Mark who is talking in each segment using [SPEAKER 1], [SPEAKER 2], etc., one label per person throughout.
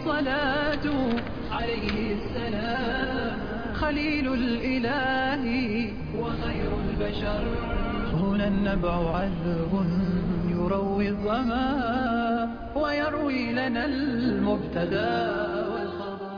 [SPEAKER 1] الصلاة عليه السلام خليل الإله وخير البشر. هنا النبع عذب يروي الظما ويروي لنا المبتدا والخبر.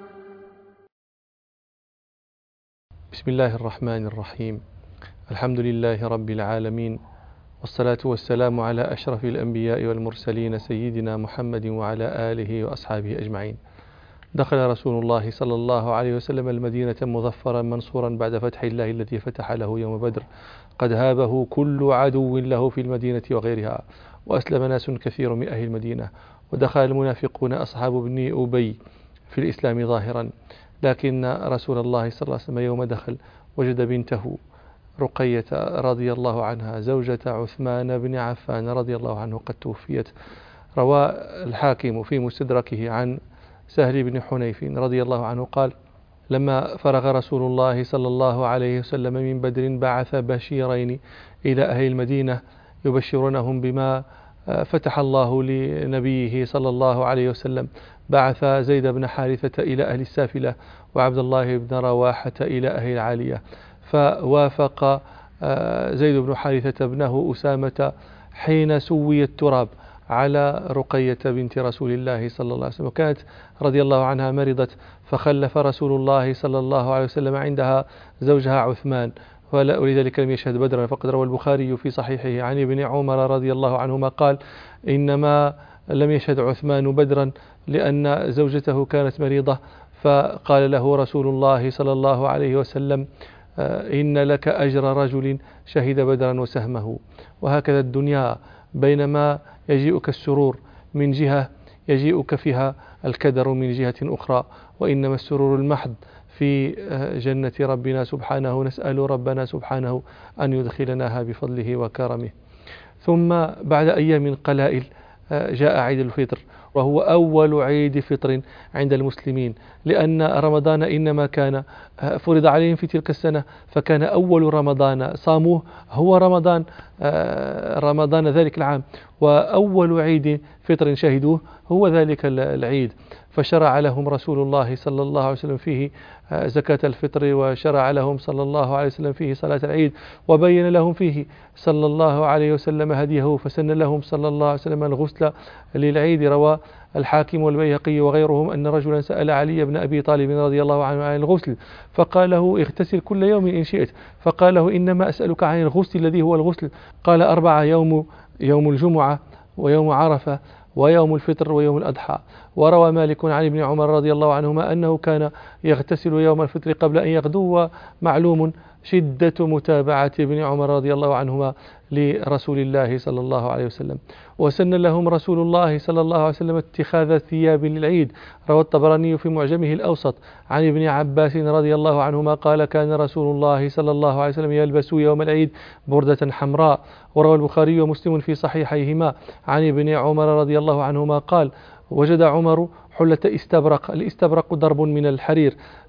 [SPEAKER 2] بسم الله الرحمن الرحيم. الحمد لله رب العالمين، والصلاة والسلام على أشرف الأنبياء والمرسلين سيدنا محمد وعلى آله وأصحابه أجمعين. دخل رسول الله صلى الله عليه وسلم المدينة مظفرا منصورا بعد فتح الله الذي فتح له يوم بدر، قد هابه كل عدو له في المدينة وغيرها، وأسلم ناس كثير من أهل المدينة، ودخل المنافقون أصحاب بن أبي في الإسلام ظاهرا، لكن رسول الله صلى الله عليه وسلم يوم دخل وجد بنته رقية رضي الله عنها زوجة عثمان بن عفان رضي الله عنه قد توفيت. روى الحاكم في مستدركه عن سهل بن حنيف رضي الله عنه قال: لما فرغ رسول الله صلى الله عليه وسلم من بدر بعث بشيرين إلى أهل المدينة يبشرونهم بما فتح الله لنبيه صلى الله عليه وسلم. بعث زيد بن حارثة إلى أهل السافلة، وعبد الله بن رواحة إلى أهل العالية. فوافق زيد بن حارثة ابنه أسامة حين سوي التراب على رقية بنت رسول الله صلى الله عليه وسلم، وكانت رضي الله عنها مرضت، فخلف رسول الله صلى الله عليه وسلم عندها زوجها عثمان، ولذلك لم يشهد بدرا. فقد روى البخاري في صحيحه عن ابن عمر رضي الله عنهما قال: إنما لم يشهد عثمان بدرا لأن زوجته كانت مريضة، فقال له رسول الله صلى الله عليه وسلم: إن لك أجر رجل شهد بدرا وسهمه. وهكذا الدنيا، بينما يجيئك السرور من جهة يجيئك فيها الكدر من جهة أخرى، وإنما السرور المحض في جنة ربنا سبحانه. نسأل ربنا سبحانه أن يدخلناها بفضله وكرمه. ثم بعد أيام قلائل جاء عيد الفطر، وهو أول عيد فطر عند المسلمين، لأن رمضان إنما كان فرض عليهم في تلك السنة، فكان أول رمضان صاموه هو رمضان ذلك العام، وأول عيد فطر شهدوه هو ذلك العيد. فشرع لهم رسول الله صلى الله عليه وسلم فيه زكاة الفطر، وشرع لهم صلى الله عليه وسلم فيه صلاة العيد، وبين لهم فيه صلى الله عليه وسلم هديه، فسن لهم صلى الله عليه وسلم الغسل للعيد. روى الحاكم والبيهقي وغيرهم أن رجلا سأل علي بن أبي طالب رضي الله عنه عن الغسل، فقال له: اغتسل كل يوم إن شئت. فقال له: إنما أسألك عن الغسل الذي هو الغسل. قال: 4: يوم الجمعة، ويوم عرفة، ويوم الفطر، ويوم الأضحى. وروى مالك عن ابن عمر رضي الله عنهما أنه كان يغتسل يوم الفطر قبل أن يغدو، ومعلوم شدة متابعة ابن عمر رضي الله عنهما لرسول الله صلى الله عليه وسلم. وسن لهم رسول الله صلى الله عليه وسلم اتخاذ ثياب للعيد. روى الطبراني في معجمه الأوسط عن ابن عباس رضي الله عنهما قال: كان رسول الله صلى الله عليه وسلم يلبس يوم العيد بردة حمراء. وروى البخاري ومسلم في صحيحيهما عن ابن عمر رضي الله عنهما قال: وجد عمر حلة استبرق. الاستبرق ضرب من الحرير،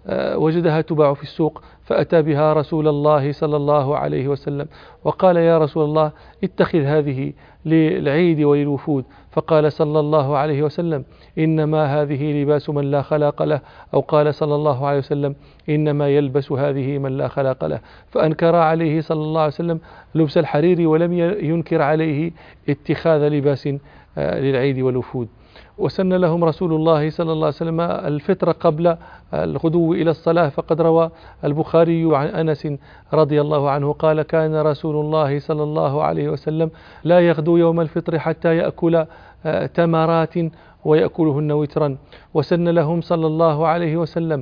[SPEAKER 2] وجدها تباع في السوق، فأتى بها رسول الله صلى الله عليه وسلم وقال: يا رسول الله، اتخذ هذه للعيد وللوفود. فقال صلى الله عليه وسلم: إنما هذه لباس من لا خلاق له، أو قال صلى الله عليه وسلم: إنما يلبس هذه من لا خلاق له. فأنكر عليه صلى الله عليه وسلم لبس الحرير، ولم ينكر عليه اتخاذ لباس للعيد والوفود. وسن لهم رسول الله صلى الله عليه وسلم الفطر قبل الغدو إلى الصلاة. فقد روى البخاري عن أنس رضي الله عنه قال: كان رسول الله صلى الله عليه وسلم لا يغدو يوم الفطر حتى يأكل تمرات ويأكلهن وترا. وسن لهم صلى الله عليه وسلم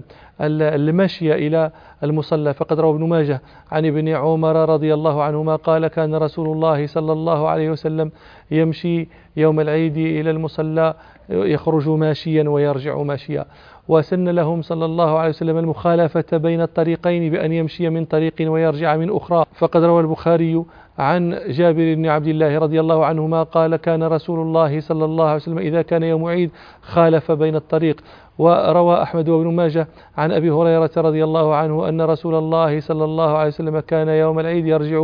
[SPEAKER 2] المشي إلى المصلى. فقد روى ابن ماجه عن ابن عمر رضي الله عنهما قال: كان رسول الله صلى الله عليه وسلم يمشي يوم العيد إلى المصلى، يخرج ماشيا ويرجع ماشيا. وسن لهم صلى الله عليه وسلم المخالفة بين الطريقين بأن يمشي من طريق ويرجع من أخرى. فقد روى البخاري عن جابر بن عبد الله رضي الله عنهما قال: كان رسول الله صلى الله عليه وسلم إذا كان يوم عيد خالف بين الطريق. وروى أحمد وابن ماجه عن أبي هريرة رضي الله عنه أن رسول الله صلى الله عليه وسلم كان يوم العيد يرجع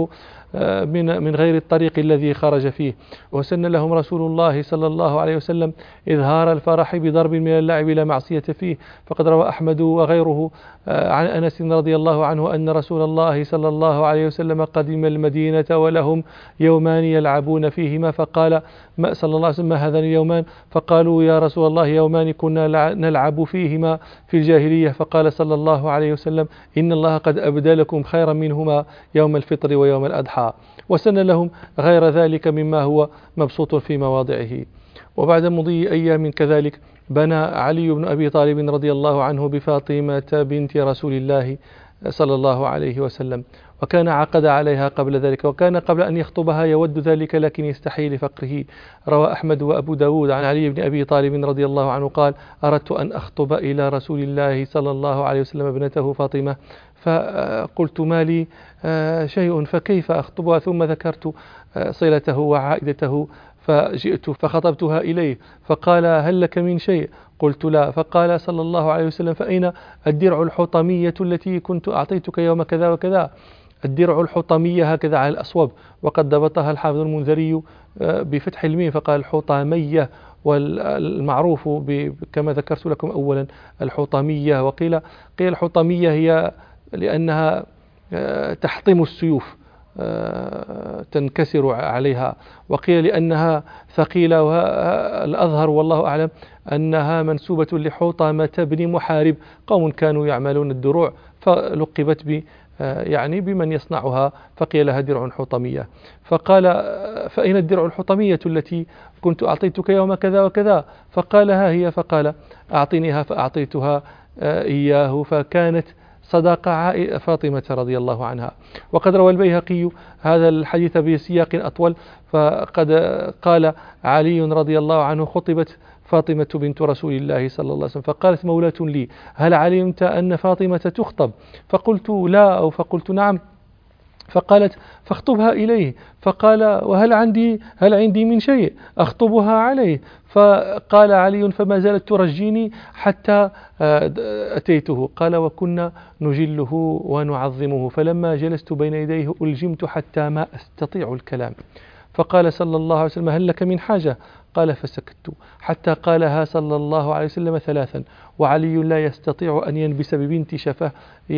[SPEAKER 2] من غير الطريق الذي خرج فيه. وسن لهم رسول الله صلى الله عليه وسلم إظهار الفرح بضرب من اللعب لا معصية فيه. فقد روى أحمد وغيره عن أنس رضي الله عنه أن رسول الله صلى الله عليه وسلم قدم المدينة ولهم يومان يلعبون فيهما، فقال صلى الله عليه وسلم: هذان اليومان؟ فقالوا: يا رسول الله يومان كنا نلعب فيهما في الجاهلية. فقال صلى الله عليه وسلم: إن الله قد أبدلكم خيرا منهما يوم الفطر ويوم الأضحى. وسن لهم غير ذلك مما هو مبسوط في مواضعه. وبعد مضي أيام كذلك بنى علي بن أبي طالب رضي الله عنه بفاطمة بنت رسول الله صلى الله عليه وسلم، وكان عقد عليها قبل ذلك، وكان قبل أن يخطبها يود ذلك لكن يستحي لفقره. روى أحمد وأبو داود عن علي بن أبي طالب رضي الله عنه قال: أردت أن أخطب إلى رسول الله صلى الله عليه وسلم ابنته فاطمة، فقلت: ما لي شيء فكيف أخطبها؟ ثم ذكرت صلته وعائدته، فجئت فخطبتها إليه، فقال: هل لك من شيء؟ قلت: لا. فقال صلى الله عليه وسلم: فأين الدرع الحطمية التي كنت أعطيتك يوم كذا وكذا؟ الدرع الحطمية هكذا على الأصوب، وقد ضبطها الحافظ المنذري بفتح الميم فقال الحطمية، والمعروف كما ذكرت لكم أولا الحطمية. وقيل الحطمية هي لأنها تحطم السيوف، تنكسر عليها، وقيل لأنها ثقيلة، والأظهر والله أعلم أنها منسوبة لحطمة بن محارب، قوم كانوا يعملون الدروع فلقبت يعني بمن يصنعها، فقيل لها درع حطمية. فقال: فأين الدرع الحطمية التي كنت أعطيتك يوم كذا وكذا؟ فقال: ها هي. فقال: أعطنيها، فأعطيتها إياه، فكانت صداقة فاطمة رضي الله عنها. وقد روى البيهقي هذا الحديث بسياق أطول، فقد قال علي رضي الله عنه: خطبت فاطمة بنت رسول الله صلى الله عليه وسلم، فقالت مولاة لي: هل علمت أن فاطمة تخطب؟ فقلت: لا، أو فقلت: نعم. فقالت: فاخطبها إليه. فقال: وهل عندي من شيء أخطبها عليه؟ فقال علي: فما زالت ترجيني حتى أتيته. قال: وكنا نجله ونعظمه، فلما جلست بين يديه ألجمت حتى ما أستطيع الكلام. فقال صلى الله عليه وسلم: هل لك من حاجة؟ قال: فسكت حتى قالها صلى الله عليه وسلم ثلاثا، وعلي لا يستطيع أن ينبس ببنت شفاه،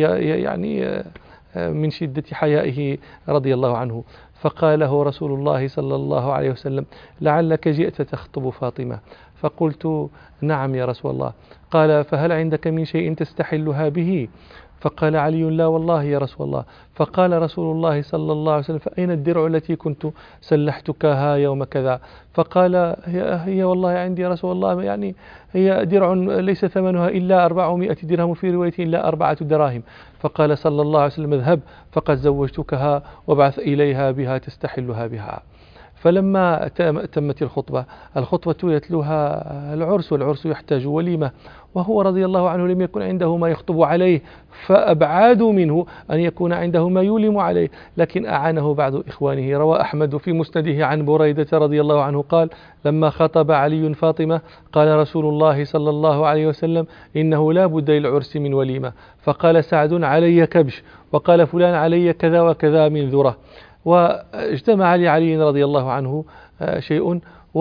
[SPEAKER 2] يعني من شدة حيائه رضي الله عنه. فقال له رسول الله صلى الله عليه وسلم: لعلك جئت تخطب فاطمة. فقلت: نعم يا رسول الله. قال: فهل عندك من شيء تستحلها به؟ فقال علي: لا والله يا رسول الله. فقال رسول الله صلى الله عليه وسلم: فأين الدرع التي كنت سلحتكها يوم كذا؟ فقال: هي والله عندي يا رسول الله، يعني هي درع ليس ثمنها إلا 400 درهم، في رواية إلا 4 دراهم. فقال صلى الله عليه وسلم: اذهب فقد زوجتكها، وابعث إليها بها تستحلها بها. فلما تمت الخطبة يتلوها العرس، والعرس يحتاج وليمة، وهو رضي الله عنه لم يكن عنده ما يخطب عليه، فأبعادوا منه أن يكون عنده ما يولم عليه، لكن أعانه بعض إخوانه. روى أحمد في مسنده عن بريدة رضي الله عنه قال: لما خطب علي فاطمة قال رسول الله صلى الله عليه وسلم: إنه لا بد للعرس من وليمة. فقال سعد: علي كبش، وقال فلان: علي كذا وكذا من ذرة. واجتمع لعلي رضي الله عنه شيء،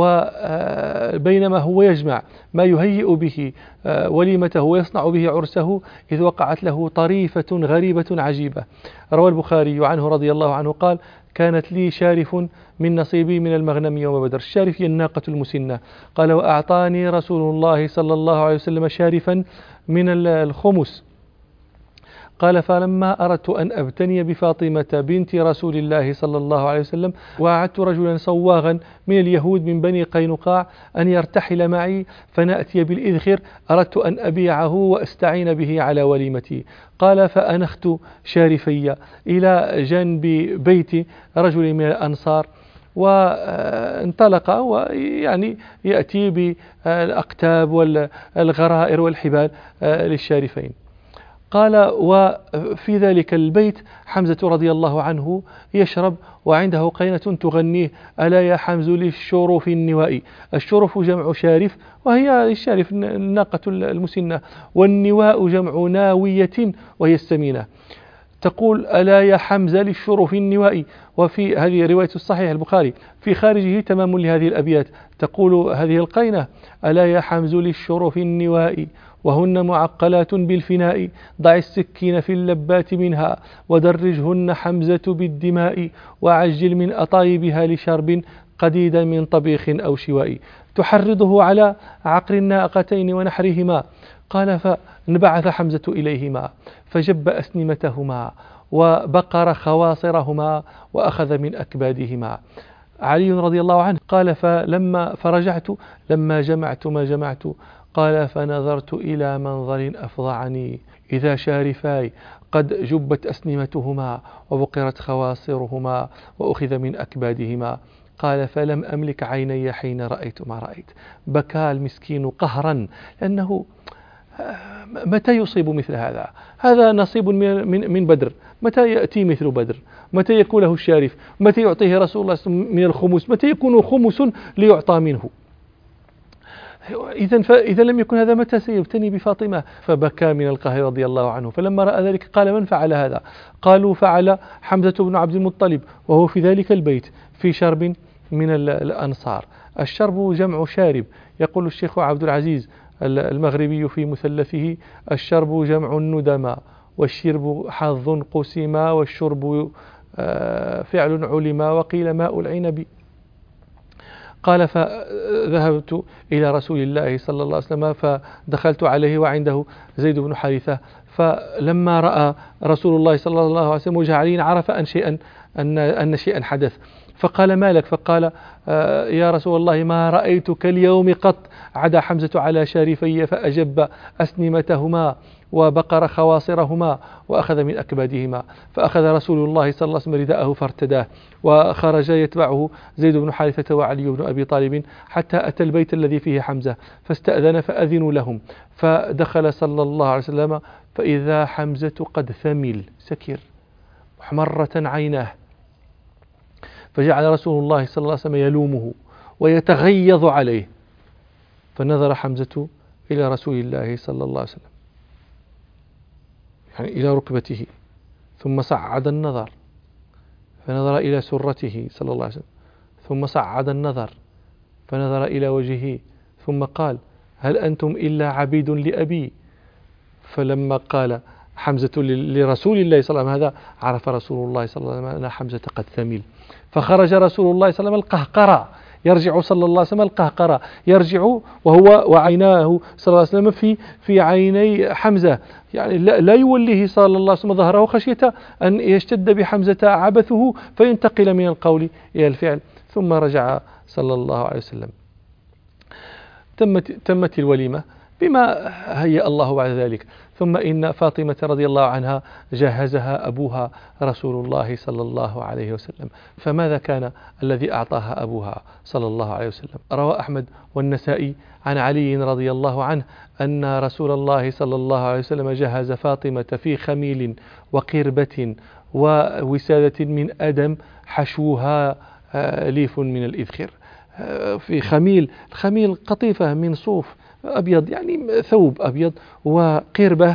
[SPEAKER 2] وبينما هو يجمع ما يهيئ به وليمته ويصنع به عرسه، إذ وقعت له طريفة غريبة عجيبة. روى البخاري عنه رضي الله عنه قال: كانت لي شارف من نصيبي من المغنم يوم بدر. الشارف هي الناقة المسنة. قال: وأعطاني رسول الله صلى الله عليه وسلم شارفا من الخمس. قال: فلما أردت أن أبتني بفاطمة بنت رسول الله صلى الله عليه وسلم، وأعدت رجلا صواغا من اليهود من بني قينقاع أن يرتحل معي فنأتي بالإذخر، أردت أن أبيعه وأستعين به على وليمتي. قال: فأنخت شارفي إلى جنب بيت رجل من الأنصار، وانطلق ويعني يأتي بالأقتاب والغرائر والحبال للشارفين. قال: وفي ذلك البيت حمزة رضي الله عنه يشرب، وعنده قينة تغنيه: ألا يا حمز للشرف النوائي. الشرف جمع شارف، وهي الشارف الناقة المسنة، والنواء جمع ناوية وهي السمينة. تقول: ألا يا حمزة للشرف النوائي. وفي هذه رواية الصحيح البخاري في خارجه تمام لهذه الأبيات، تقول هذه القينة: ألا يا حمز للشرف النوائي وهن معقلات بالفناء، ضع السكين في اللبات منها ودرجهن حمزة بالدماء، وعجل من أطايبها لشرب قديدا من طبيخ أو شواء، تحرضه على عقر الناقتين ونحرهما. قال: فانبعث حمزة إليهما فجب أسنمتهما وبقر خواصرهما وأخذ من أكبادهما. علي رضي الله عنه قال: فلما فرجعت لما جمعت ما جمعت، قال: فنظرت إلى منظر أفظعني، إذا شارفاي قد جبت أسنمتهما وبقرت خواصرهما وأخذ من أكبادهما. قال: فلم أملك عيني حين رأيت ما رأيت. بكى المسكين قهرا، لأنه متى يصيب مثل هذا؟ هذا نصيب من بدر، متى يأتي مثل بدر؟ متى يكون له الشارف؟ متى يعطيه رسول الله من الخمس؟ متى يكون خمس ليعطى منه؟ إذا لم يكن هذا، متى سيبتني بفاطمة؟ فبكى من القهر رضي الله عنه. فلما رأى ذلك قال: من فعل هذا؟ قالوا: فعل حمزة بن عبد المطلب، وهو في ذلك البيت في شرب من الأنصار. الشرب جمع شارب. يقول الشيخ عبد العزيز المغربي في مثلثه: الشرب جمع الندما، والشرب حظ قسما، والشرب فعل علما، وقيل ماء العنب. قال: فذهبت إلى رسول الله صلى الله عليه وسلم فدخلت عليه وعنده زيد بن حارثة، فلما رأى رسول الله صلى الله عليه وسلم وجه علي عرف أن شيئا حدث، فقال: ما لك؟ فقال: يا رسول الله، ما رأيتك اليوم قط عدا حمزة على شارفي فأجب أسنمتهما وبقر خواصرهما وأخذ من أكبادهما. فأخذ رسول الله صلى الله عليه وسلم رداءه فارتداه، وخرج يتبعه زيد بن حارثة وعلي بن أبي طالب حتى أتى البيت الذي فيه حمزة، فاستأذن فأذنوا لهم، فدخل صلى الله عليه وسلم فإذا حمزة قد ثمل سكر محمرة عيناه، فجعل رسول الله صلى الله عليه وسلم يلومه ويتغيظ عليه، فنظر حمزة إلى رسول الله صلى الله عليه وسلم، يعني إلى ركبته، ثم صعد النظر فنظر إلى سرته صلى الله عليه وسلم، ثم صعد النظر فنظر إلى وجهه، ثم قال: هل أنتم إلا عبيد لأبي؟ فلما قال حمزة لرسول الله صلى الله عليه وسلم هذا، عرف رسول الله صلى الله عليه وسلم أن حمزة قد ثمل، فخرج رسول الله صلى الله عليه وسلم القهقرة، يرجع صلى الله عليه وسلم القهقرة، يرجع وهو وعيناه صلى الله عليه وسلم في عيني حمزة، يعني لا يوليه صلى الله عليه وسلم ظهره خشية أن يشتد بحمزة عبثه فينتقل من القول إلى الفعل. ثم رجع صلى الله عليه وسلم. تمت الوليمة بما هيأ الله بعد ذلك. ثم إن فاطمة رضي الله عنها جهزها أبوها رسول الله صلى الله عليه وسلم. فماذا كان الذي أعطاها أبوها صلى الله عليه وسلم؟ روى أحمد والنسائي عن علي رضي الله عنه أن رسول الله صلى الله عليه وسلم جهز فاطمة في خميل وقربة ووسادة من أدم حشوها ليف من الإذخر. في الخميل قطيفة من صوف أبيض، يعني ثوب أبيض، وقربة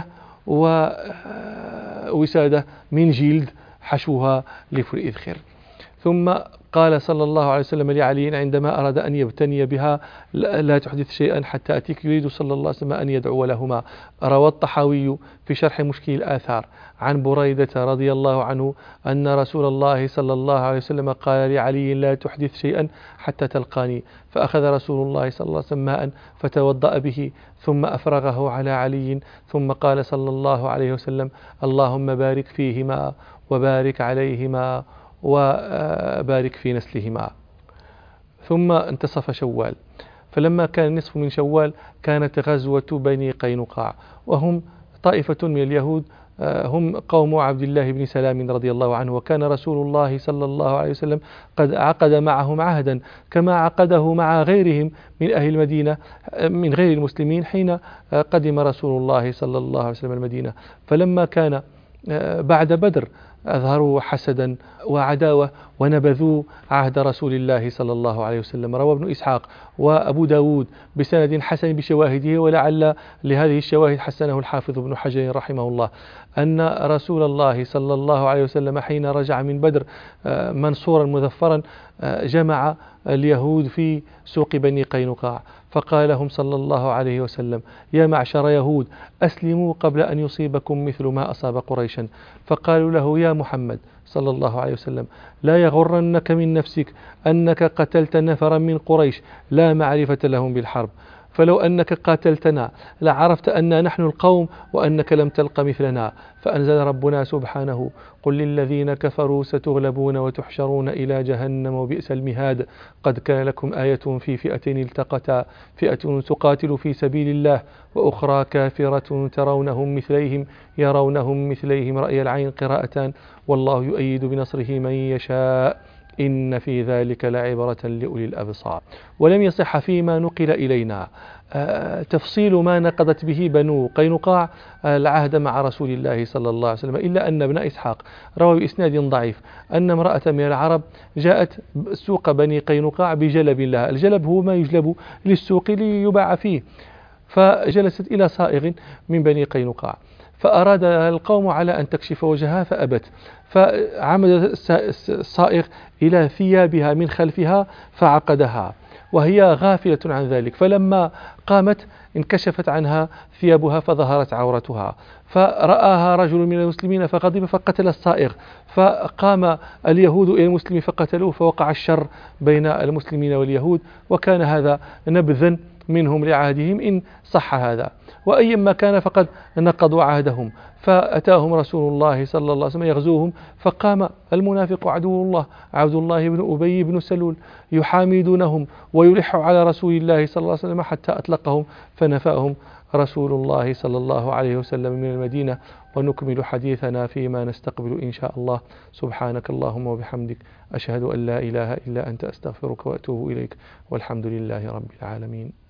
[SPEAKER 2] ووسادة من جلد حشوها ليف الإذخر. ثم قال صلى الله عليه وسلم لعلي عندما أراد أن يبتني بها: لا تحدث شيئا حتى أتيك. يريد صلى الله عليه وسلم أن يدعو لهما. روى الطحاوي في شرح مشكل الآثار عن بريدة رضي الله عنه أن رسول الله صلى الله عليه وسلم قال لعلي: لا تحدث شيئا حتى تلقاني. فأخذ رسول الله صلى الله عليه وسلم ماء فتوضأ به ثم أفرغه على علي، ثم قال صلى الله عليه وسلم: اللهم بارك فيهما وبارك عليهما وبارك في نسلهما. ثم انتصف شوال، فلما كان نصف من شوال كانت غزوة بني قينقاع، وهم طائفة من اليهود، هم قوم عبد الله بن سلام رضي الله عنه. وكان رسول الله صلى الله عليه وسلم قد عقد معهم عهدا كما عقده مع غيرهم من أهل المدينة من غير المسلمين حين قدم رسول الله صلى الله عليه وسلم المدينة. فلما كان بعد بدر أظهروا حسدا وعداوة ونبذوا عهد رسول الله صلى الله عليه وسلم. روى ابن إسحاق وأبو داود بسند حسن بشواهده، ولعل لهذه الشواهد حسنه الحافظ ابن حجر رحمه الله، أن رسول الله صلى الله عليه وسلم حين رجع من بدر منصورا مذفرا جمع اليهود في سوق بني قينقاع، فقال لهم صلى الله عليه وسلم: يا معشر يهود، أسلموا قبل أن يصيبكم مثل ما أصاب قريشا. فقالوا له: يا محمد صلى الله عليه وسلم، لا يغرنك من نفسك أنك قتلت نفرا من قريش لا معرفة لهم بالحرب، فلو أنك قاتلتنا لعرفت أن نحن القوم وأنك لم تلق مثلنا. فأنزل ربنا سبحانه: قل للذين كفروا ستغلبون وتحشرون إلى جهنم وبئس المهاد، قد كان لكم آية في فئتين التقتا، فئة تقاتل في سبيل الله وأخرى كافرة يرونهم مثليهم رأي العين قراءتان، والله يؤيد بنصره من يشاء، إن في ذلك لعبرة لأولي الأبصار. ولم يصح فيما نقل إلينا تفصيل ما نقضت به بنو قينقاع العهد مع رسول الله صلى الله عليه وسلم، إلا أن ابن إسحاق روى بإسناد ضعيف أن امرأة من العرب جاءت سوق بني قينقاع بجلب لها. الجلب هو ما يجلب للسوق ليباع فيه، فجلست إلى صائغ من بني قينقاع، فأراد القوم على أن تكشف وجهها فأبت، فعمد الصائغ إلى ثيابها من خلفها فعقدها وهي غافلة عن ذلك، فلما قامت انكشفت عنها ثيابها فظهرت عورتها، فرآها رجل من المسلمين فغضب فقتل الصائغ، فقام اليهود إلى المسلمين فقتلوه، فوقع الشر بين المسلمين واليهود، وكان هذا نبذا منهم لعهدهم إن صح هذا. وأيما كان فقد نقضوا عهدهم، فأتاهم رسول الله صلى الله عليه وسلم يغزوهم، فقام المنافق عدو الله عبد الله بن أبي بن سلول يحامدونهم ويلح على رسول الله صلى الله عليه وسلم حتى أطلقهم، فنفاهم رسول الله صلى الله عليه وسلم من المدينة. ونكمل حديثنا فيما نستقبل إن شاء الله. سبحانك اللهم وبحمدك، أشهد أن لا إله إلا أنت، أستغفرك وأتوب إليك، والحمد لله رب العالمين.